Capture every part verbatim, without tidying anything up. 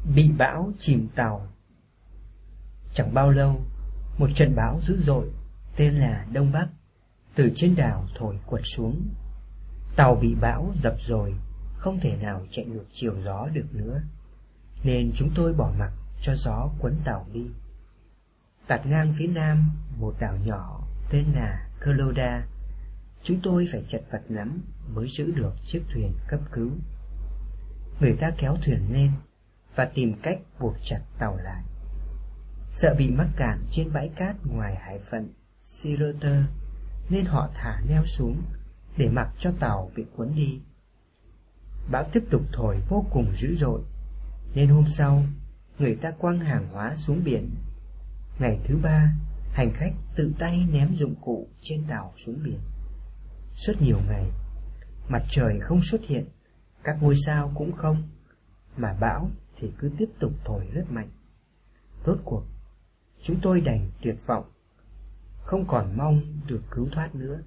Bị bão chìm tàu. Chẳng bao lâu, một trận bão dữ dội tên là Đông Bắc từ trên đảo thổi quật xuống. Tàu bị bão dập rồi, không thể nào chạy ngược chiều gió được nữa, nên chúng tôi bỏ mặc cho gió quấn tàu đi. Tạt ngang phía nam một đảo nhỏ tên là Claudia, chúng tôi phải chật vật lắm mới giữ được chiếc thuyền cấp cứu. Người ta kéo thuyền lên và tìm cách buộc chặt tàu lại. Sợ bị mắc cạn trên bãi cát ngoài hải phận Sirte, nên họ thả neo xuống để mặc cho tàu bị cuốn đi. Bão tiếp tục thổi vô cùng dữ dội, nên hôm sau người ta quăng hàng hóa xuống biển. Ngày thứ ba, hành khách tự tay ném dụng cụ trên tàu xuống biển. Suốt nhiều ngày, mặt trời không xuất hiện, các ngôi sao cũng không, mà bão thì cứ tiếp tục thổi rất mạnh. Rốt cuộc, chúng tôi đành tuyệt vọng, không còn mong được cứu thoát nữa.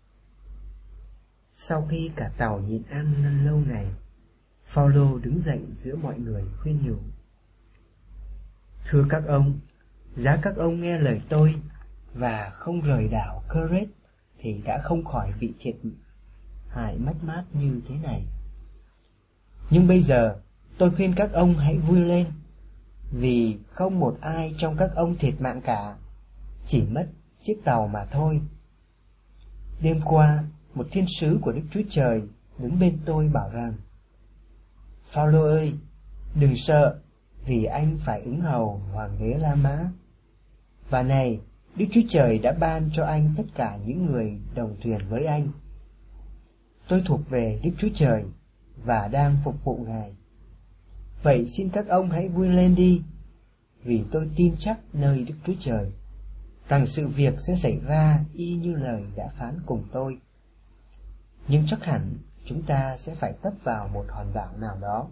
Sau khi cả tàu nhịn ăn lâu ngày, Phaolô đứng dậy giữa mọi người khuyên nhủ: Thưa các ông, giá các ông nghe lời tôi và không rời đảo Crete thì đã không khỏi bị thiệt hại mất mát như thế này. Nhưng bây giờ tôi khuyên các ông hãy vui lên, vì không một ai trong các ông thiệt mạng cả, chỉ mất chiếc tàu mà thôi. Đêm qua, một thiên sứ của Đức Chúa Trời đứng bên tôi bảo rằng: Phaolô ơi, đừng sợ, vì anh phải ứng hầu hoàng đế La Mã. Và này, Đức Chúa Trời đã ban cho anh tất cả những người đồng thuyền với anh. Tôi thuộc về Đức Chúa Trời và đang phục vụ Ngài. Vậy xin các ông hãy vui lên đi, vì tôi tin chắc nơi Đức Chúa Trời rằng sự việc sẽ xảy ra y như lời đã phán cùng tôi. Nhưng chắc hẳn chúng ta sẽ phải tấp vào một hòn đảo nào đó.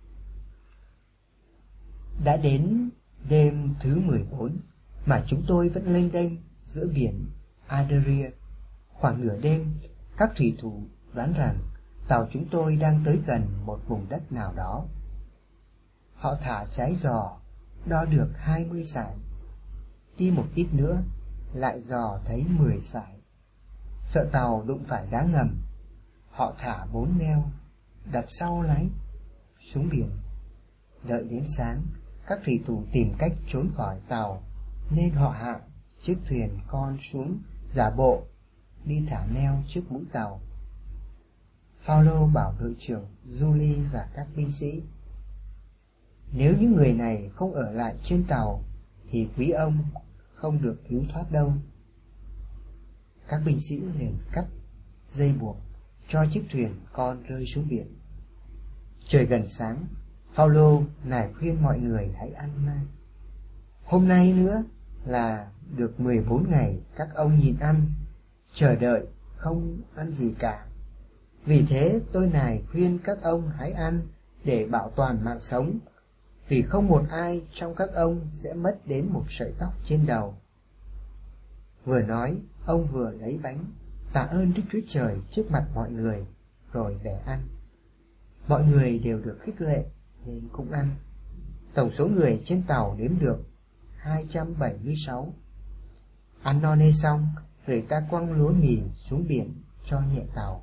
Đã đến đêm thứ mười bốn mà chúng tôi vẫn lênh đênh giữa biển Adria. Khoảng nửa đêm, các thủy thủ đoán rằng tàu chúng tôi đang tới gần một vùng đất nào đó. Họ thả trái giò, đo được hai mươi sải. Đi một ít nữa, lại dò thấy mười sải. Sợ tàu đụng phải đá ngầm, họ thả bốn neo, đặt sau lái xuống biển. Đợi đến sáng, các thủy thủ tìm cách trốn khỏi tàu, nên họ hạ chiếc thuyền con xuống giả bộ đi thả neo trước mũi tàu. Phaolô bảo đội trưởng Julie và các binh sĩ: Nếu những người này không ở lại trên tàu thì quý ông không được cứu thoát đâu. Các binh sĩ liền cắt dây buộc cho chiếc thuyền con rơi xuống biển. Trời gần sáng, Phaolô nài khuyên mọi người hãy ăn nay. Hôm nay nữa là được mười bốn ngày các ông nhịn ăn, chờ đợi không ăn gì cả. Vì thế tôi nài khuyên các ông hãy ăn để bảo toàn mạng sống, vì không một ai trong các ông sẽ mất đến một sợi tóc trên đầu. Vừa nói, ông vừa lấy bánh tạ ơn Đức Chúa Trời trước mặt mọi người, rồi để ăn. Mọi người đều được khích lệ nên cũng ăn. Tổng số người trên tàu đếm được hai trăm bảy mươi sáu. Ăn no nê xong, người ta quăng lúa mì xuống biển cho nhẹ tàu.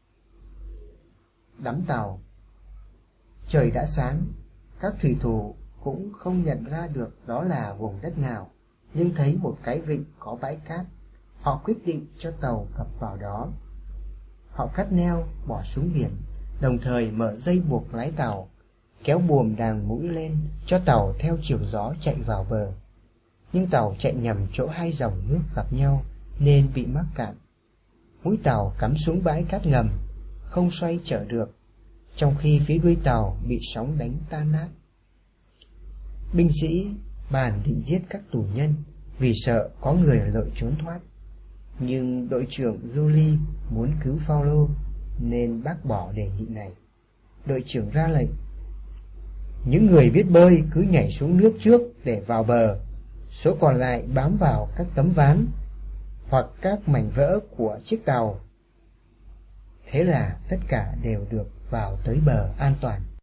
Đắm tàu. Trời đã sáng, các thủy thủ cũng không nhận ra được đó là vùng đất nào, nhưng thấy một cái vịnh có bãi cát. Họ quyết định cho tàu cập vào đó. Họ cắt neo bỏ xuống biển, đồng thời mở dây buộc lái tàu, kéo buồm đàn mũi lên cho tàu theo chiều gió chạy vào bờ. Nhưng tàu chạy nhầm chỗ hai dòng nước gặp nhau nên bị mắc cạn. Mũi tàu cắm xuống bãi cát ngầm, không xoay trở được, trong khi phía đuôi tàu bị sóng đánh tan nát. Binh sĩ bàn định giết các tù nhân vì sợ có người lội trốn thoát. Nhưng đội trưởng Julie muốn cứu Phaolô nên bác bỏ đề nghị này. Đội trưởng ra lệnh: Những người biết bơi cứ nhảy xuống nước trước để vào bờ, số còn lại bám vào các tấm ván hoặc các mảnh vỡ của chiếc tàu. Thế là tất cả đều được vào tới bờ an toàn.